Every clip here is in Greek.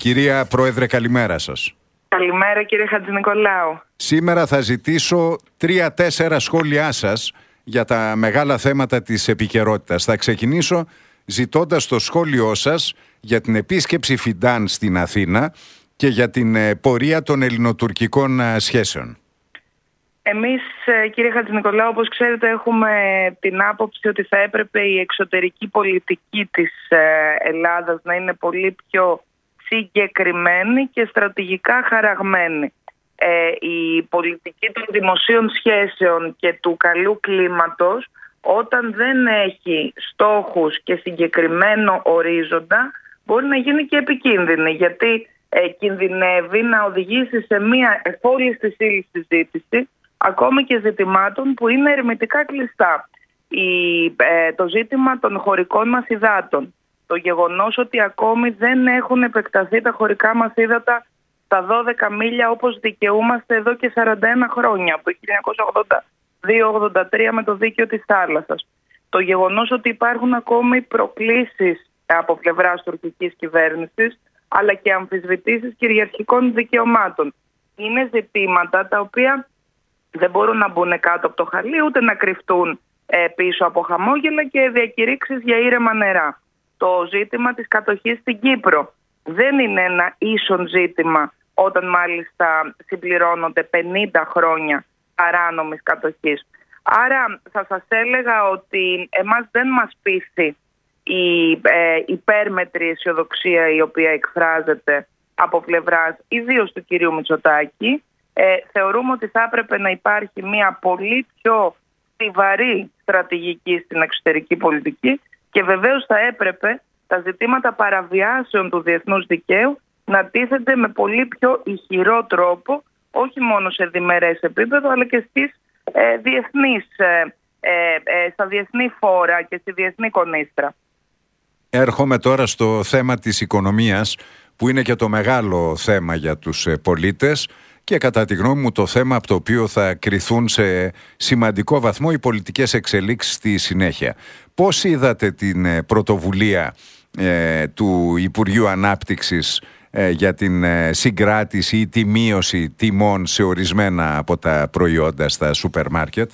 Κυρία Πρόεδρε, καλημέρα σας. Καλημέρα κύριε Χατζηνικολάου. Σήμερα θα ζητήσω 3-4 σχόλιά σας για τα μεγάλα θέματα της επικαιρότητας. Θα ξεκινήσω ζητώντας το σχόλιο σας για την επίσκεψη Φιντάν στην Αθήνα και για την πορεία των ελληνοτουρκικών σχέσεων. Εμείς κύριε Χατζηνικολάου, όπως ξέρετε, έχουμε την άποψη ότι θα έπρεπε η εξωτερική πολιτική της Ελλάδας να είναι πολύ πιο συγκεκριμένη και στρατηγικά χαραγμένη. Η πολιτική των δημοσίων σχέσεων και του καλού κλίματος, όταν δεν έχει στόχους και συγκεκριμένο ορίζοντα, μπορεί να γίνει και επικίνδυνη, γιατί κινδυνεύει να οδηγήσει σε μια εφόλης της ύλης συζήτηση, ακόμη και ζητημάτων που είναι ερμητικά κλειστά. Το ζήτημα των χωρικών μας υδάτων, το γεγονός ότι ακόμη δεν έχουν επεκταθεί τα χωρικά μας ύδατα στα 12 μίλια όπως δικαιούμαστε εδώ και 41 χρόνια, από το 1982-83 με το δίκαιο της θάλασσας. Το γεγονός ότι υπάρχουν ακόμη προκλήσεις από πλευράς τουρκικής κυβέρνησης, αλλά και αμφισβητήσεις κυριαρχικών δικαιωμάτων. Είναι ζητήματα τα οποία δεν μπορούν να μπουν κάτω από το χαλί, ούτε να κρυφτούν πίσω από χαμόγελα και διακηρύξεις για ήρεμα νερά. Το ζήτημα της κατοχής στην Κύπρο δεν είναι ένα ίσον ζήτημα, όταν μάλιστα συμπληρώνονται 50 χρόνια παράνομης κατοχής. Άρα θα σας έλεγα ότι εμάς δεν μας πείθει η υπέρμετρη αισιοδοξία η οποία εκφράζεται από πλευράς ιδίως του κυρίου Μητσοτάκη. Θεωρούμε ότι θα έπρεπε να υπάρχει μια πολύ πιο στιβαρή στρατηγική στην εξωτερική πολιτική και βεβαίως θα έπρεπε τα ζητήματα παραβιάσεων του διεθνούς δικαίου να τίθενται με πολύ πιο ηχηρό τρόπο, όχι μόνο σε διμερές επίπεδο, αλλά και στις στα διεθνή φόρα και στη διεθνή κονίστρα. Έρχομαι τώρα στο θέμα της οικονομίας, που είναι και το μεγάλο θέμα για τους πολίτες και κατά τη γνώμη μου το θέμα από το οποίο θα κριθούν σε σημαντικό βαθμό οι πολιτικές εξελίξεις στη συνέχεια. Πώς είδατε την πρωτοβουλία του Υπουργείου Ανάπτυξης για την συγκράτηση ή τη μείωση τιμών σε ορισμένα από τα προϊόντα στα σούπερ μάρκετ?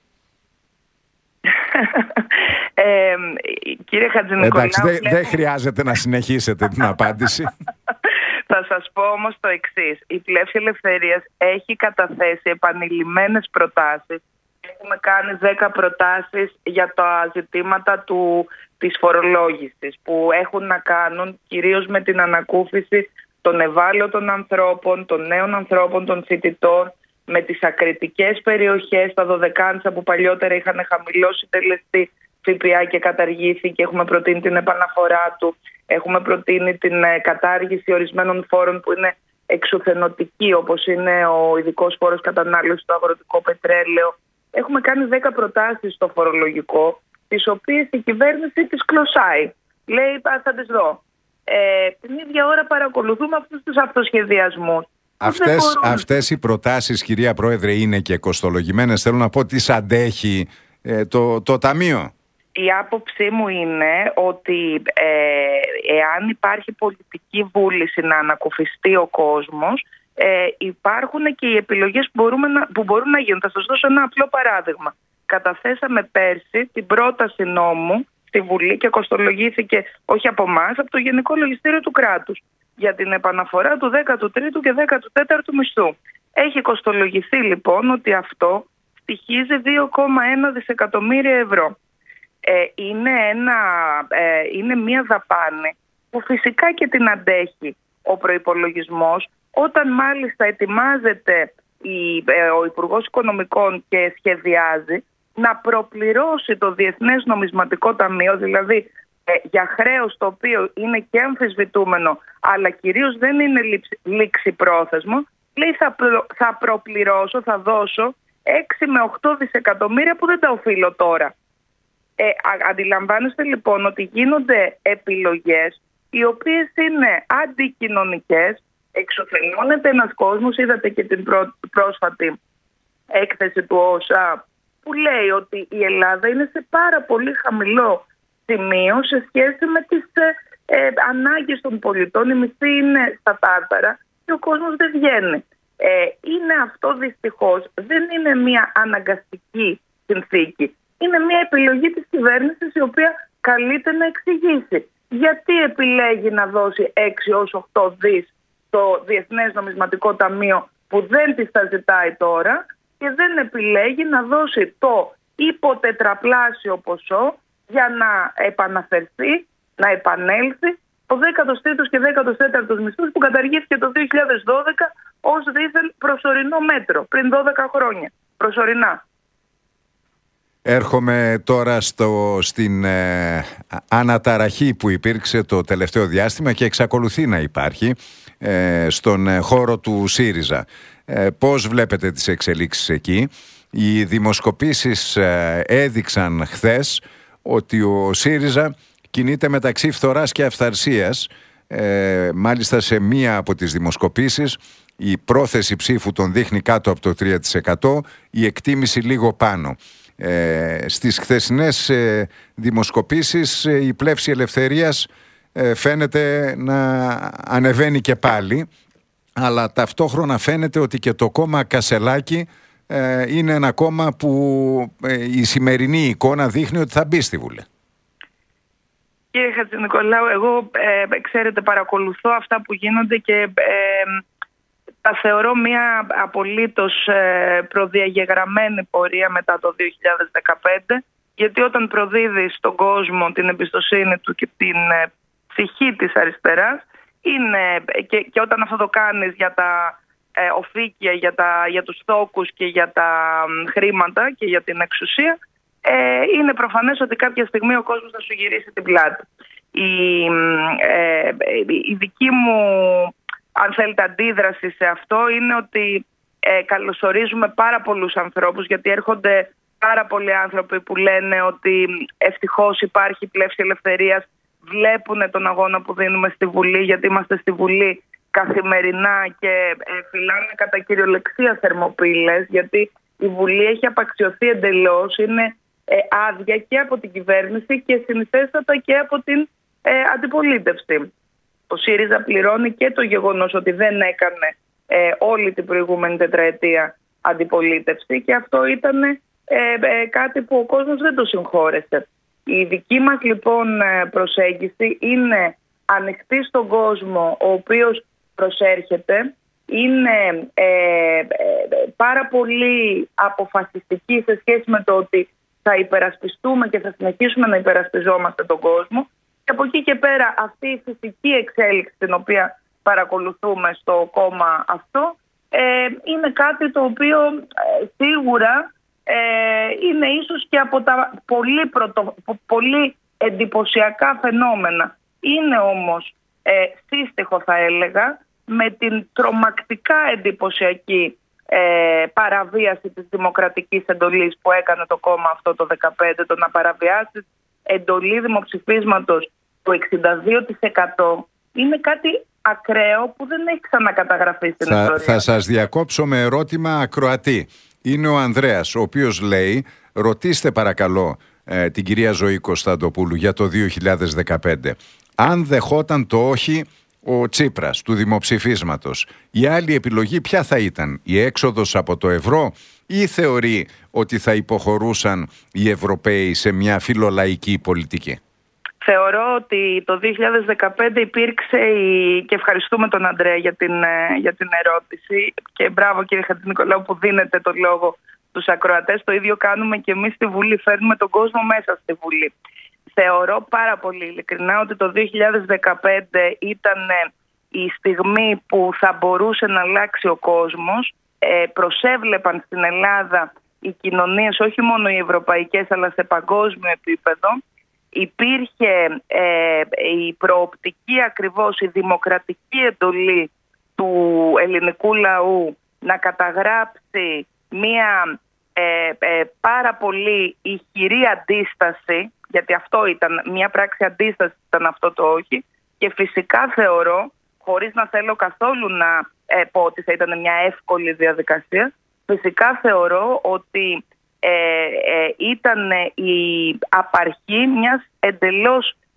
Κύριε Χατζηνικολάου, εντάξει, δεν χρειάζεται να συνεχίσετε την απάντηση. Θα σας πω όμως το εξής. Η Πλεύση Ελευθερίας έχει καταθέσει επανειλημμένες προτάσεις. Έχουμε κάνει 10 προτάσεις για τα ζητήματα της φορολόγησης, που έχουν να κάνουν κυρίως με την ανακούφιση των ευάλωτων ανθρώπων, των νέων ανθρώπων, των φοιτητών, με τις ακριτικές περιοχές, τα δωδεκάνησα που παλιότερα είχαν χαμηλό συντελεστή ΦΠΑ και καταργήθηκε. Έχουμε προτείνει την επαναφορά του. Έχουμε προτείνει την κατάργηση ορισμένων φόρων που είναι εξουθενωτικοί, όπως είναι ο ειδικός φόρος κατανάλωσης στο αγροτικό πετρέλαιο. Έχουμε κάνει 10 προτάσεις στο φορολογικό, τις οποίες η κυβέρνηση τις κλωσάει. Λέει, θα τις δω. Την ίδια ώρα παρακολουθούμε αυτούς τους αυτοσχεδιασμούς. Αυτές οι προτάσεις, κυρία Πρόεδρε, είναι και κοστολογημένες. Θέλω να πω, τις αντέχει το Ταμείο? Η άποψή μου είναι ότι εάν υπάρχει πολιτική βούληση να ανακουφιστεί ο κόσμος, υπάρχουν και οι επιλογές που μπορούν να γίνουν. Θα σας δώσω ένα απλό παράδειγμα. Καταθέσαμε πέρσι την πρόταση νόμου στη Βουλή και κοστολογήθηκε όχι από εμάς, από το Γενικό Λογιστήριο του Κράτους, για την επαναφορά του 13ου και 14ου μισθού. Έχει κοστολογηθεί λοιπόν ότι αυτό στοιχίζει 2,1 δισεκατομμύρια ευρώ. Είναι μια δαπάνη που φυσικά και την αντέχει ο προϋπολογισμός, όταν μάλιστα ετοιμάζεται ο Υπουργός Οικονομικών και σχεδιάζει να προπληρώσει το Διεθνές Νομισματικό Ταμείο, δηλαδή για χρέος το οποίο είναι και αμφισβητούμενο, αλλά κυρίως δεν είναι λήξιπρόθεσμο. Λέει θα προπληρώσω, θα δώσω 6 με 8 δισεκατομμύρια που δεν τα οφείλω τώρα. Αντιλαμβάνεστε λοιπόν ότι γίνονται επιλογές οι οποίες είναι αντικοινωνικές, εξωφελώνεται ένας κόσμος. Είδατε και την πρόσφατη έκθεση του ΟΣΑ που λέει ότι η Ελλάδα είναι σε πάρα πολύ χαμηλό σημείο σε σχέση με τις ανάγκες των πολιτών, η μισθή είναι στα τάρταρα και ο κόσμος δεν βγαίνει. Είναι αυτό δυστυχώς, δεν είναι μια αναγκαστική συνθήκη. Είναι μια επιλογή της κυβέρνησης η οποία καλείται να εξηγήσει γιατί επιλέγει να δώσει 6 έως 8 δις στο Διεθνές Νομισματικό Ταμείο που δεν της τα ζητάει τώρα και δεν επιλέγει να δώσει το υποτετραπλάσιο ποσό για να επαναφερθεί, να επανέλθει ο 13ος και 14ος μισθός που καταργήθηκε το 2012 ως δήθεν προσωρινό μέτρο πριν 12 χρόνια. Προσωρινά. Έρχομαι τώρα στην αναταραχή που υπήρξε το τελευταίο διάστημα και εξακολουθεί να υπάρχει στον χώρο του ΣΥΡΙΖΑ. Πώς βλέπετε τις εξελίξεις εκεί? Οι δημοσκοπήσεις έδειξαν χθες ότι ο ΣΥΡΙΖΑ κινείται μεταξύ φθοράς και αυθαρσίας. Μάλιστα σε μία από τις δημοσκοπήσεις η πρόθεση ψήφου τον δείχνει κάτω από το 3%, η εκτίμηση λίγο πάνω. Στις χθεσινές δημοσκοπήσεις η πλεύση ελευθερίας φαίνεται να ανεβαίνει και πάλι, αλλά ταυτόχρονα φαίνεται ότι και το κόμμα Κασελάκη είναι ένα κόμμα που η σημερινή εικόνα δείχνει ότι θα μπει στη Βουλή. Κύριε Χατζηνικολάου, εγώ ξέρετε παρακολουθώ αυτά που γίνονται και τα θεωρώ μια απολύτως προδιαγεγραμμένη πορεία μετά το 2015, γιατί όταν προδίδεις στον κόσμο την εμπιστοσύνη του και την ψυχή της αριστεράς και όταν αυτό το κάνεις για τα οφίκια, για τους τόκους και για τα χρήματα και για την εξουσία, είναι προφανές ότι κάποια στιγμή ο κόσμος θα σου γυρίσει την πλάτη. Η δική μου, αν θέλετε, αντίδραση σε αυτό είναι ότι καλωσορίζουμε πάρα πολλούς ανθρώπους, γιατί έρχονται πάρα πολλοί άνθρωποι που λένε ότι ευτυχώς υπάρχει πλεύση ελευθερίας, βλέπουν τον αγώνα που δίνουμε στη Βουλή, γιατί είμαστε στη Βουλή καθημερινά και φυλάνε κατά κυριολεξία θερμοπύλες, γιατί η Βουλή έχει απαξιωθεί εντελώς, είναι άδεια και από την κυβέρνηση και συνηθέστατα και από την αντιπολίτευση. Ο ΣΥΡΙΖΑ πληρώνει και το γεγονός ότι δεν έκανε όλη την προηγούμενη τετραετία αντιπολίτευση και αυτό ήταν κάτι που ο κόσμος δεν το συγχώρεσε. Η δική μας λοιπόν προσέγγιση είναι ανοιχτή στον κόσμο ο οποίος προσέρχεται, είναι πάρα πολύ αποφασιστική σε σχέση με το ότι θα υπερασπιστούμε και θα συνεχίσουμε να υπερασπιζόμαστε τον κόσμο. Και από εκεί και πέρα αυτή η φυσική εξέλιξη την οποία παρακολουθούμε στο κόμμα αυτό είναι κάτι το οποίο σίγουρα είναι ίσως και από τα πολύ εντυπωσιακά φαινόμενα. Είναι όμως σύστοιχο, θα έλεγα, με την τρομακτικά εντυπωσιακή παραβίαση της δημοκρατικής εντολής που έκανε το κόμμα αυτό το 2015, το να παραβιάσει εντολή δημοψηφίσματος του 62%, είναι κάτι ακραίο που δεν έχει ξανακαταγραφεί στην ιστορία. Θα σας διακόψω με ερώτημα ακροατή. Είναι ο Ανδρέας, ο οποίος λέει, ρωτήστε παρακαλώ την κυρία Ζωή Κωνσταντοπούλου για το 2015. Αν δεχόταν το όχι ο Τσίπρας του δημοψηφίσματος, η άλλη επιλογή ποια θα ήταν? Η έξοδος από το ευρώ, ή θεωρεί ότι θα υποχωρούσαν οι Ευρωπαίοι σε μια φιλολαϊκή πολιτική? Θεωρώ ότι το 2015 υπήρξε και ευχαριστούμε τον Ανδρέα για την ερώτηση και μπράβο κύριε Χατζηνικολάου που δίνετε το λόγο στους ακροατές. Το ίδιο κάνουμε και εμείς στη Βουλή, φέρνουμε τον κόσμο μέσα στη Βουλή. Θεωρώ πάρα πολύ ειλικρινά ότι το 2015 ήταν η στιγμή που θα μπορούσε να αλλάξει ο κόσμος. Προσέβλεπαν στην Ελλάδα οι κοινωνίες, όχι μόνο οι ευρωπαϊκές αλλά σε παγκόσμιο επίπεδο. Υπήρχε η προοπτική, ακριβώς η δημοκρατική εντολή του ελληνικού λαού να καταγράψει μία πάρα πολύ ηχηρή αντίσταση, γιατί αυτό ήταν, μία πράξη αντίσταση ήταν αυτό το όχι, και φυσικά θεωρώ, χωρίς να θέλω καθόλου να πω ότι θα ήταν μια εύκολη διαδικασία, φυσικά θεωρώ ότι ήταν η απαρχή μιας εντελώς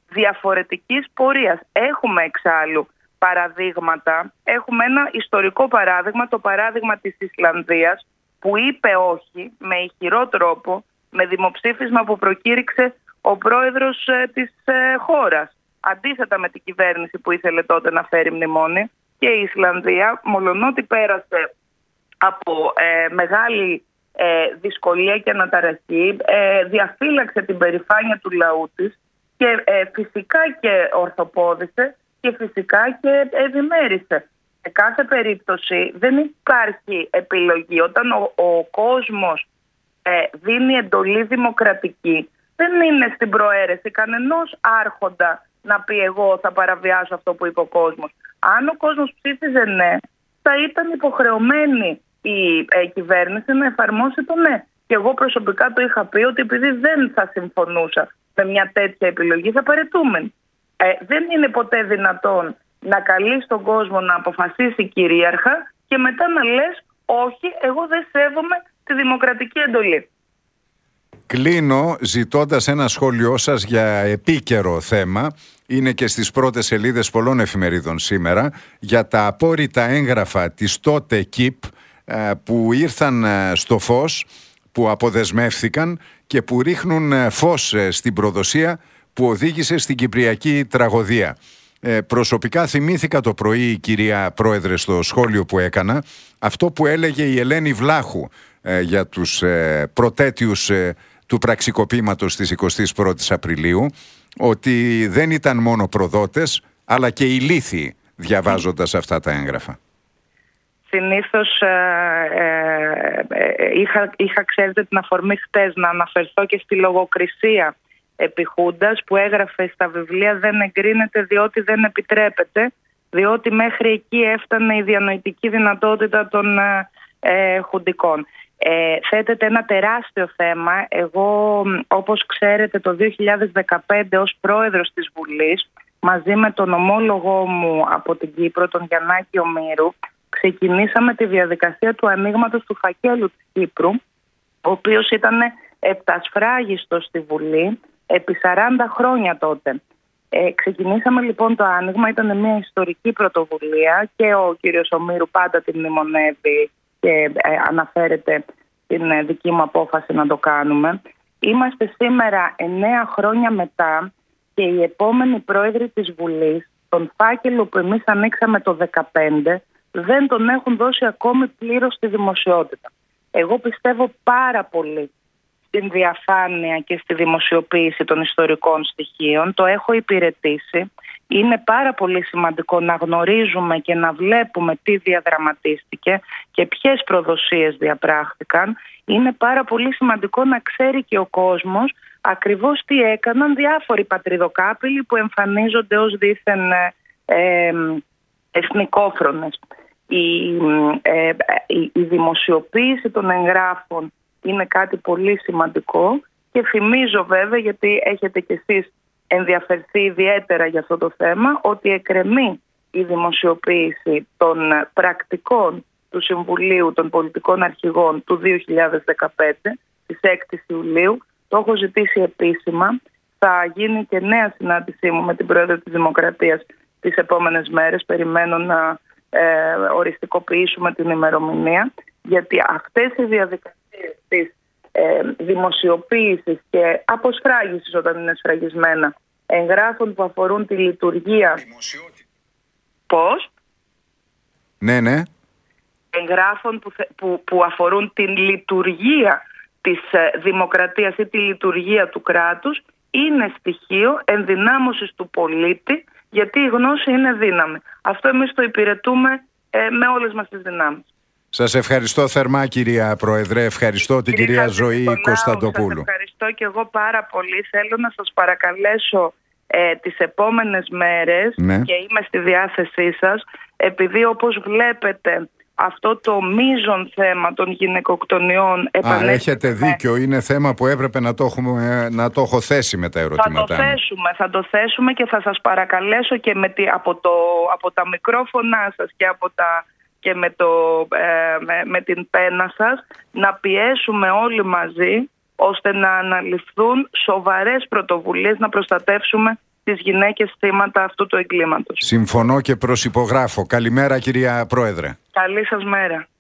διαφορετικής πορείας. Έχουμε εξάλλου παραδείγματα. Έχουμε ένα ιστορικό παράδειγμα, το παράδειγμα της Ισλανδίας, που είπε όχι με ηχηρό τρόπο, με δημοψήφισμα που προκήρυξε ο πρόεδρος της χώρας. Αντίθετα με την κυβέρνηση που ήθελε τότε να φέρει μνημόνιο, και η Ισλανδία, μολονότι πέρασε από μεγάλη δυσκολία και αναταραχή, διαφύλαξε την περηφάνεια του λαού της και φυσικά και ορθοπόδησε και φυσικά και ευημέρισε. Σε κάθε περίπτωση δεν υπάρχει επιλογή. Όταν ο κόσμος δίνει εντολή δημοκρατική, δεν είναι στην προαίρεση κανενός άρχοντα να πει εγώ θα παραβιάσω αυτό που είπε ο κόσμος. Αν ο κόσμος ψήφιζε ναι, θα ήταν υποχρεωμένη η κυβέρνηση να εφαρμόσει το ναι. Και εγώ προσωπικά το είχα πει ότι επειδή δεν θα συμφωνούσα με μια τέτοια επιλογή θα παραιτούμεν. Δεν είναι ποτέ δυνατόν να καλείς τον κόσμο να αποφασίσει κυρίαρχα και μετά να λες όχι, εγώ δεν σέβομαι τη δημοκρατική εντολή. Κλείνω ζητώντας ένα σχόλιο σας για επίκαιρο θέμα. Είναι και στις πρώτες σελίδες πολλών εφημερίδων σήμερα, για τα απόρριτα έγγραφα της τότε ΚΙΠ που ήρθαν στο φως, που αποδεσμεύθηκαν και που ρίχνουν φως στην προδοσία που οδήγησε στην κυπριακή τραγωδία. Προσωπικά θυμήθηκα το πρωί, κυρία Πρόεδρε, στο σχόλιο που έκανα, αυτό που έλεγε η Ελένη Βλάχου για τους προτέτειους του πραξικοπήματος της 21ης Απριλίου, ότι δεν ήταν μόνο προδότες, αλλά και ηλίθιοι διαβάζοντας αυτά τα έγγραφα. Συνήθως είχα, ξέρετε, την αφορμή χτες να αναφερθώ και στη λογοκρισία επί Χούντας, που έγραφε στα βιβλία «Δεν εγκρίνεται διότι δεν επιτρέπεται», διότι μέχρι εκεί έφτανε η διανοητική δυνατότητα των χουντικών. Θέτεται ένα τεράστιο θέμα. Εγώ, όπως ξέρετε, το 2015 ως πρόεδρος της Βουλής, μαζί με τον ομόλογό μου από την Κύπρο, τον Γιαννάκη Ομήρου, ξεκινήσαμε τη διαδικασία του ανοίγματος του φακέλου της Κύπρου, ο οποίος ήταν επτασφράγιστος στη Βουλή επί 40 χρόνια τότε. Ξεκινήσαμε λοιπόν το άνοιγμα, ήταν μια ιστορική πρωτοβουλία και ο κύριος Ομήρου πάντα την μνημονεύει και αναφέρεται την δική μου απόφαση να το κάνουμε. Είμαστε σήμερα 9 χρόνια μετά και οι επόμενοι πρόεδροι της Βουλής, τον φάκελο που εμείς ανοίξαμε το 2015, δεν τον έχουν δώσει ακόμη πλήρως στη δημοσιότητα. Εγώ πιστεύω πάρα πολύ στην διαφάνεια και στη δημοσιοποίηση των ιστορικών στοιχείων. Το έχω υπηρετήσει. Είναι πάρα πολύ σημαντικό να γνωρίζουμε και να βλέπουμε τι διαδραματίστηκε και ποιες προδοσίες διαπράχθηκαν. Είναι πάρα πολύ σημαντικό να ξέρει και ο κόσμος ακριβώς τι έκαναν διάφοροι πατριδοκάπηλοι που εμφανίζονται ως δήθεν εθνικόφρονες. Η δημοσιοποίηση των εγγράφων είναι κάτι πολύ σημαντικό και θυμίζω βέβαια, γιατί έχετε κι εσείς ενδιαφερθεί ιδιαίτερα για αυτό το θέμα, ότι εκκρεμεί η δημοσιοποίηση των πρακτικών του Συμβουλίου των Πολιτικών Αρχηγών του 2015, της 6ης Ιουλίου. Το έχω ζητήσει επίσημα. Θα γίνει και νέα συνάντησή μου με την Πρόεδρο της Δημοκρατίας τις επόμενες μέρες. Περιμένω να οριστικοποιήσουμε την ημερομηνία, γιατί αυτές οι διαδικασίες της δημοσιοποίησης και αποσφράγισης, όταν είναι σφραγισμένα, εγγράφων που αφορούν τη λειτουργία. Πώς? Ναι. Εγγράφων που αφορούν την λειτουργία της δημοκρατίας ή τη λειτουργία του κράτους, είναι στοιχείο ενδυνάμωσης του πολίτη, γιατί η γνώση είναι δύναμη. Αυτό εμείς το υπηρετούμε με όλες μας τις δυνάμεις. Σας ευχαριστώ θερμά, κυρία Πρόεδρε. Ευχαριστώ την κυρία Ζωή Κωνσταντοπούλου. Σας ευχαριστώ και εγώ πάρα πολύ. Θέλω να σας παρακαλέσω τις επόμενες μέρες, και είμαι στη διάθεσή σας, επειδή όπως βλέπετε αυτό το μείζον θέμα των γυναικοκτονιών επανέρχεται. Έχετε δίκιο, είναι θέμα που έπρεπε να το έχω θέσει με τα ερωτήματά μου. Θα το θέσουμε και θα σας παρακαλέσω και από τα μικρόφωνά σας και με την πένα σας να πιέσουμε όλοι μαζί ώστε να αναλυφθούν σοβαρές πρωτοβουλίες να προστατεύσουμε τις γυναίκες θύματα αυτού του εγκλήματος. Συμφωνώ και προσυπογράφω. Καλημέρα κυρία Πρόεδρε. Καλή σας μέρα.